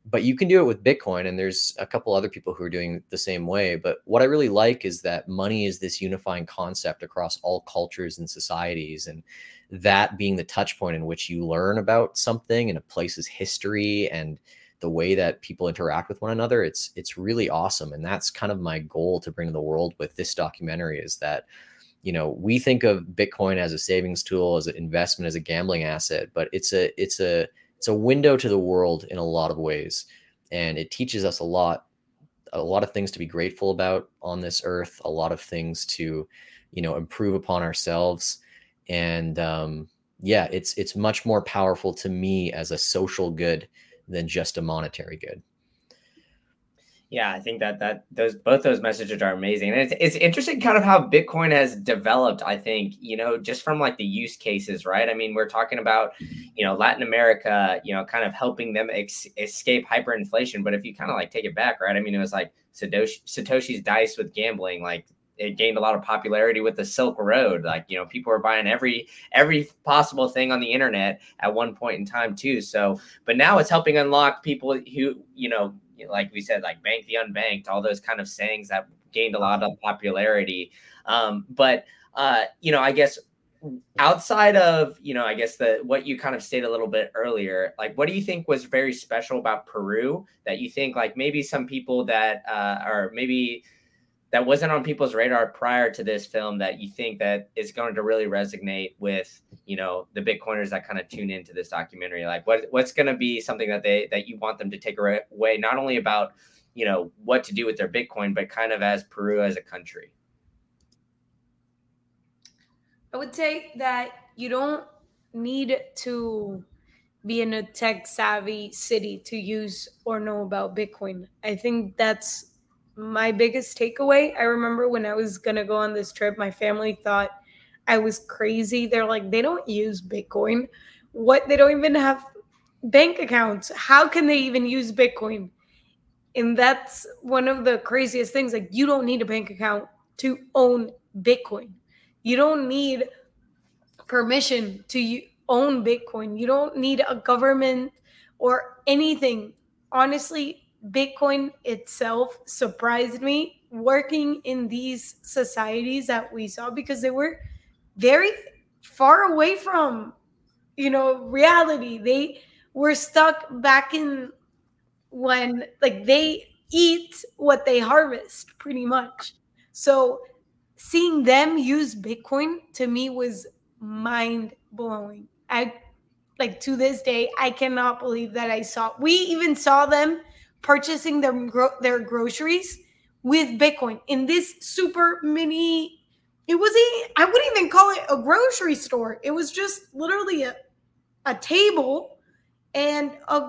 But you can do it with Bitcoin, and there's a couple other people who are doing the same way. But what I really like is that money is this unifying concept across all cultures and societies, and that being the touch point in which you learn about something and a place's history and the way that people interact with one another. It's really awesome, and that's kind of my goal to bring to the world with this documentary, is that, you know, we think of Bitcoin as a savings tool, as an investment, as a gambling asset, but it's a window to the world in a lot of ways, and it teaches us a lot of things to be grateful about on this earth, a lot of things to, you know, improve upon ourselves. And yeah, it's much more powerful to me as a social good than just a monetary good. Yeah, I think that both those messages are amazing. And it's interesting kind of how Bitcoin has developed, I think, you know, just from like the use cases, right? I mean, we're talking about, you know, Latin America, you know, kind of helping them escape hyperinflation. But if you kind of like take it back, right? I mean, it was like Satoshi's dice with gambling, like it gained a lot of popularity with the Silk Road. Like, you know, people were buying every possible thing on the internet at one point in time too. So, but now it's helping unlock people who, you know, like we said, like bank the unbanked, all those kind of sayings that gained a lot of popularity. But you know, I guess outside of, you know, I guess what you kind of stated a little bit earlier, like, what do you think was very special about Peru that you think like maybe some people that or maybe that wasn't on people's radar prior to this film that you think that is going to really resonate with, you know, the Bitcoiners that kind of tune into this documentary? Like what's going to be something that you want them to take away, not only about, you know, what to do with their Bitcoin, but kind of as Peru as a country? I would say that you don't need to be in a tech savvy city to use or know about Bitcoin. I think that's my biggest takeaway. I remember when I was going to go on this trip, my family thought I was crazy. They're like, they don't use Bitcoin. What? They don't even have bank accounts. How can they even use Bitcoin? And that's one of the craziest things. Like, you don't need a bank account to own Bitcoin. You don't need permission to own Bitcoin. You don't need a government or anything. Honestly, Bitcoin itself surprised me working in these societies that we saw, because they were very far away from, you know, reality. They were stuck back in when, like, they eat what they harvest pretty much. So seeing them use Bitcoin to me was mind blowing. I, like, to this day, I cannot believe that we even saw them purchasing their groceries with Bitcoin in this super mini. It wasn't, I wouldn't even call it a grocery store. It was just literally a table, and a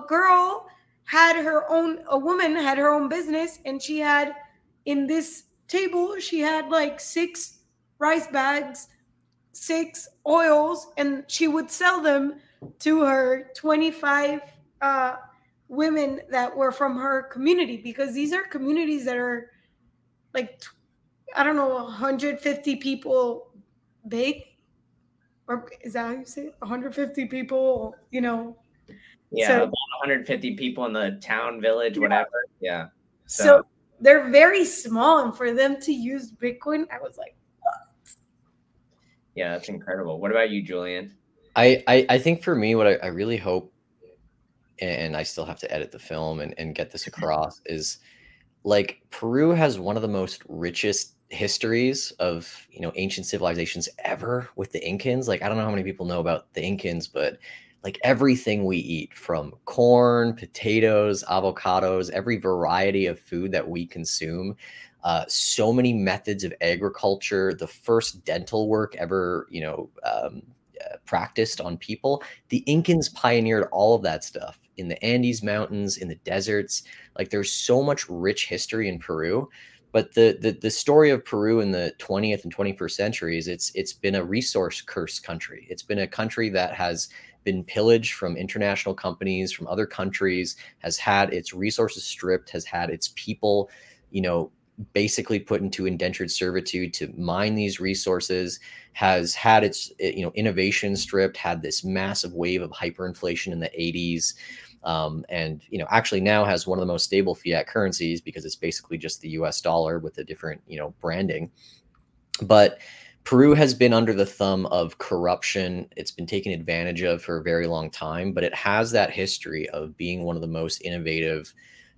woman had her own business, and she had, in this table, she had like 6 rice bags, 6 oils, and she would sell them to her 25 women that were from her community, because these are communities that are like, I don't know, 150 people big, or is that how you say it? 150 people, you know? Yeah, so, about 150 people in the town, village, whatever. Yeah. So they're very small, and for them to use Bitcoin, I was like, what? Yeah, that's incredible. What about you, Julian? I think for me, what I really hope, and I still have to edit the film and get this across, is like Peru has one of the most richest histories of, you know, ancient civilizations ever with the Incans. Like, I don't know how many people know about the Incans, but like everything we eat, from corn, potatoes, avocados, every variety of food that we consume, so many methods of agriculture, the first dental work ever, you know, practiced on people. The Incans pioneered all of that stuff in the Andes Mountains, in the deserts. Like, there's so much rich history in Peru. But the story of Peru in the 20th and 21st centuries, it's been a resource curse country. It's been a country that has been pillaged from international companies, from other countries, has had its resources stripped, has had its people, you know, basically put into indentured servitude to mine these resources, has had its, you know, innovation stripped, had this massive wave of hyperinflation in the 80s. And, actually now has one of the most stable fiat currencies because it's basically just the US dollar with a different, branding. But Peru has been under the thumb of corruption. It's been taken advantage of for a very long time, but it has that history of being one of the most innovative,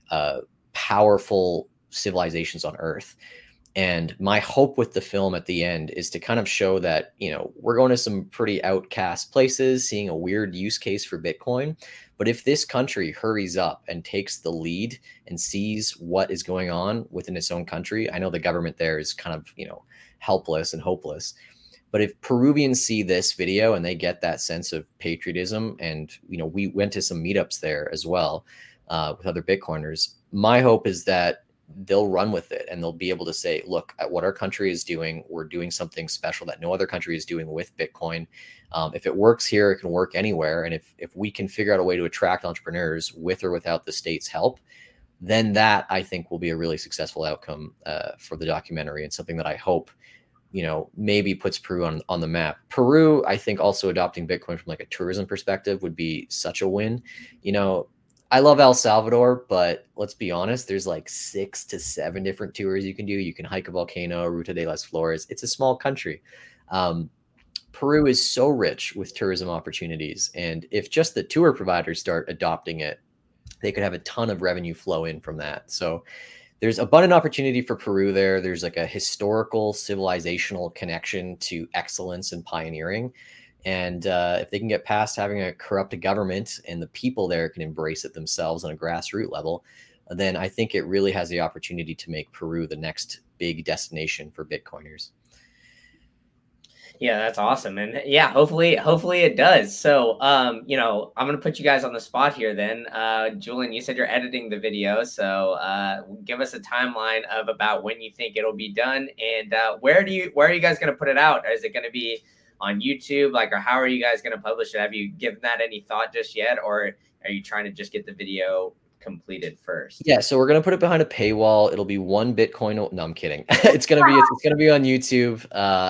powerful civilizations on Earth. And my hope with the film at the end is to kind of show that, we're going to some pretty outcast places, seeing a weird use case for Bitcoin. But if this country hurries up and takes the lead and sees what is going on within its own country, I know the government there is kind of, helpless and hopeless. But if Peruvians see this video and they get that sense of patriotism, and, we went to some meetups there as well with other Bitcoiners, my hope is that they'll run with it and they'll be able to say, look at what our country is doing. We're doing something special that no other country is doing with Bitcoin. If it works here, it can work anywhere. And if we can figure out a way to attract entrepreneurs with or without the state's help, then that, I think, will be a really successful outcome for the documentary, and something that I hope, maybe puts Peru on the map. Peru, I think, also adopting Bitcoin from like a tourism perspective would be such a win. I love El Salvador, but let's be honest, there's like 6 to 7 different tours you can do. You can hike a volcano, Ruta de las Flores. It's a small country. Peru is so rich with tourism opportunities. And if just the tour providers start adopting it, they could have a ton of revenue flow in from that. So there's abundant opportunity for Peru there. There's like a historical, civilizational connection to excellence and pioneering. And if they can get past having a corrupt government and the people there can embrace it themselves on a grassroots level, then I think it really has the opportunity to make Peru the next big destination for Bitcoiners. Yeah, that's awesome. And yeah, hopefully it does. So, I'm going to put you guys on the spot here then. Julian, you said you're editing the video. So give us a timeline of about when you think it'll be done, and where are you guys going to put it out? Is it going to be on YouTube? Or how are you guys going to publish it? Have you given that any thought just yet? Or are you trying to just get the video completed first? Yeah, so we're gonna put it behind a paywall. It'll be one Bitcoin. No, I'm kidding. It's gonna be on YouTube.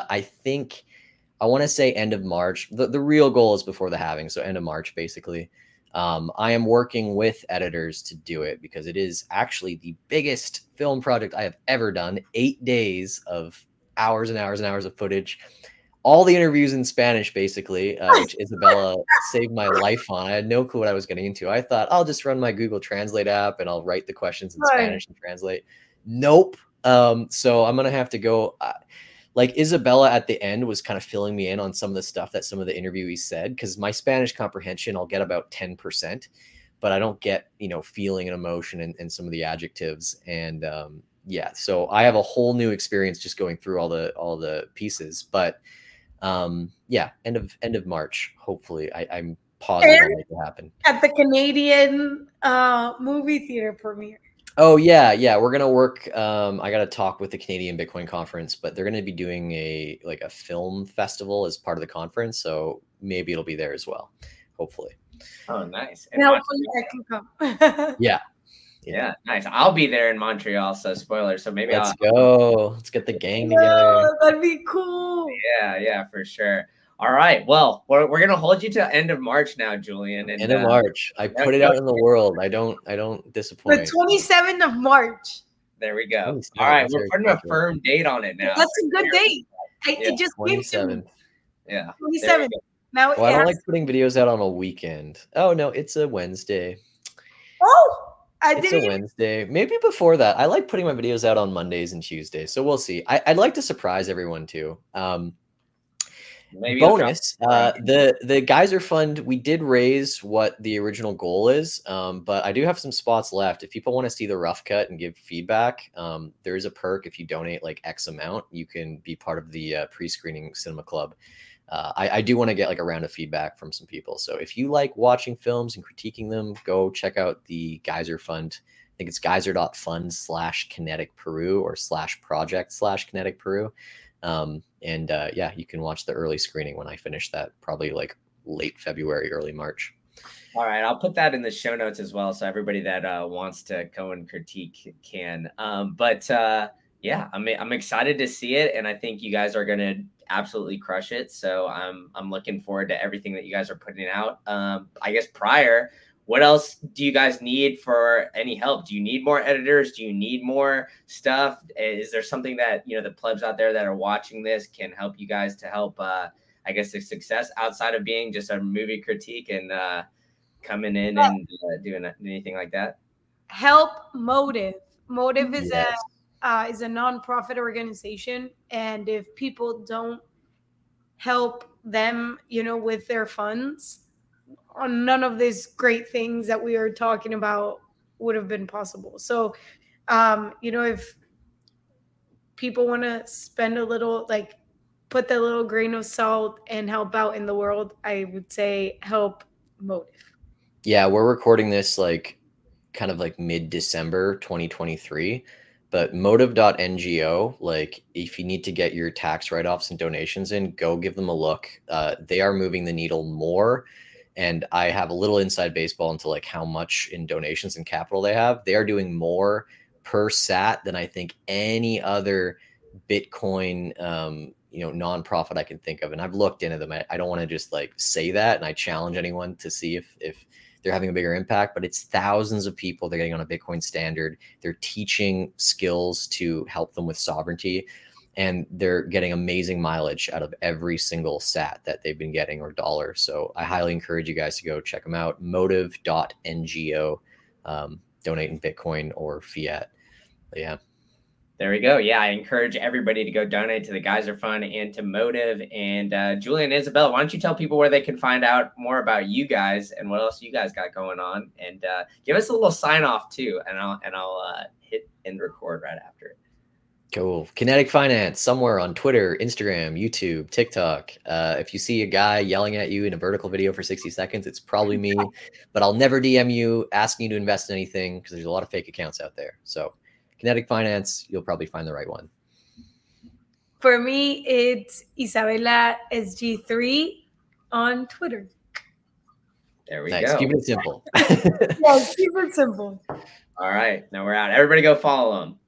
I want to say end of March. The real goal is before the halving, so end of March, basically. I am working with editors to do it because it is actually the biggest film project I have ever done. 8 days of hours and hours and hours of footage. All the interviews in Spanish, basically, which Isabella saved my life on. I had no clue what I was getting into. I thought I'll just run my Google Translate app and I'll write the questions in Spanish and translate. Nope. So I'm going to have to go... like Isabella at the end was kind of filling me in on some of the stuff that some of the interviewees said, because my Spanish comprehension, I'll get about 10%, but I don't get, feeling and emotion and some of the adjectives. And so I have a whole new experience just going through all the pieces. But end of March, hopefully. I'm positive it'll make it happen. At the Canadian movie theater premiere. Oh yeah. We're gonna work. I got to talk with the Canadian Bitcoin Conference, but they're gonna be doing a film festival as part of the conference, so maybe it'll be there as well. Hopefully. Oh, nice. And hopefully I can come. Yeah, nice. I'll be there in Montreal, so spoiler. So maybe let's go. Let's get the gang together. That'd be cool. Yeah, for sure. All right. Well, we're gonna hold you to end of March now, Julian. And, end of March. I put it out in the world. I don't disappoint. The 27th of March. There we go. All right, we're putting a firm date on it now. That's a good date. It just 27th. Yeah. 27th. Now I don't like putting videos out on a weekend. Oh no, it's a Wednesday. Oh, it's a Wednesday. Maybe before that. I like putting my videos out on Mondays and Tuesdays. So we'll see. I'd like to surprise everyone too. Maybe bonus, the Geyser Fund, we did raise what the original goal is, but I do have some spots left. If people want to see the rough cut and give feedback, there is a perk. If you donate like X amount, you can be part of the pre-screening cinema club. I do want to get like a round of feedback from some people. So if you like watching films and critiquing them, go check out the Geyser Fund. I think it's geyser.fund/Kinetic Peru or /project/Kinetic Peru. You can watch the early screening when I finish that, probably like late February, early March. All right, I'll put that in the show notes as well, so everybody that wants to go and critique can. I'm excited to see it, and I think you guys are going to absolutely crush it. So I'm looking forward to everything that you guys are putting out. I guess prior, what else do you guys need for any help? Do you need more editors? Do you need more stuff? Is there something that, the plebs out there that are watching this can help you guys to help, I guess, the success outside of being just a movie critique and coming in and doing anything like that? Help Motive. Motive is Yes. is a nonprofit organization, and if people don't help them, with their funds, none of these great things that we are talking about would have been possible. So, if people want to spend a little, like, put the little grain of salt and help out in the world, I would say help Motive. Yeah, we're recording this like kind of like mid-December 2023, but motive.ngo, like if you need to get your tax write-offs and donations in, go give them a look. They are moving the needle more. And I have a little inside baseball into like how much in donations and capital they have. They are doing more per sat than I think any other Bitcoin, nonprofit I can think of. And I've looked into them. I don't want to just like say that. And I challenge anyone to see if they're having a bigger impact, but it's thousands of people they're getting on a Bitcoin standard. They're teaching skills to help them with sovereignty, and they're getting amazing mileage out of every single sat that they've been getting or dollar. So I highly encourage you guys to go check them out. Motive.ngo, donate in Bitcoin or fiat. But yeah. There we go. Yeah, I encourage everybody to go donate to the Guys Are Fun and to Motive. And Julian, Isabella, why don't you tell people where they can find out more about you guys and what else you guys got going on, and give us a little sign off too, and I'll hit end record right after it. Cool. Kinetic Finance, somewhere on Twitter, Instagram, YouTube, TikTok. If you see a guy yelling at you in a vertical video for 60 seconds, it's probably me, but I'll never DM you asking you to invest in anything because there's a lot of fake accounts out there. So Kinetic Finance, you'll probably find the right one. For me, it's Isabella SG3 on Twitter. There we Nice. go. Keep it simple. Yeah, keep it simple. All right. Now we're out. Everybody go follow them.